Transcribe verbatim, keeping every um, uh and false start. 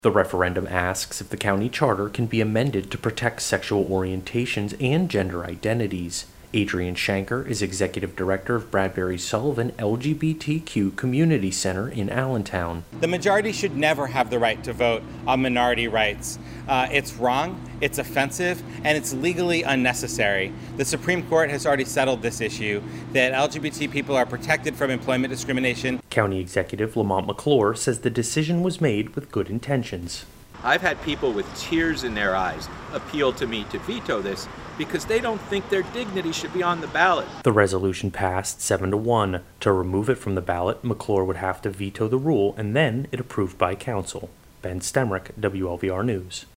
The referendum asks if the county charter can be amended to protect sexual orientations and gender identities. Adrian Shanker is executive director of Bradbury Sullivan L G B T Q Community Center in Allentown. The majority should never have the right to vote on minority rights. Uh, it's wrong, it's offensive, and it's legally unnecessary. The Supreme Court has already settled this issue, that L G B T people are protected from employment discrimination. County Executive Lamont McClure says the decision was made with good intentions. I've had people with tears in their eyes appeal to me to veto this because they don't think their dignity should be on the ballot. The resolution passed seven to one. To remove it from the ballot, McClure would have to veto the rule and then it approved by council. Ben Stemrick, W L V R News.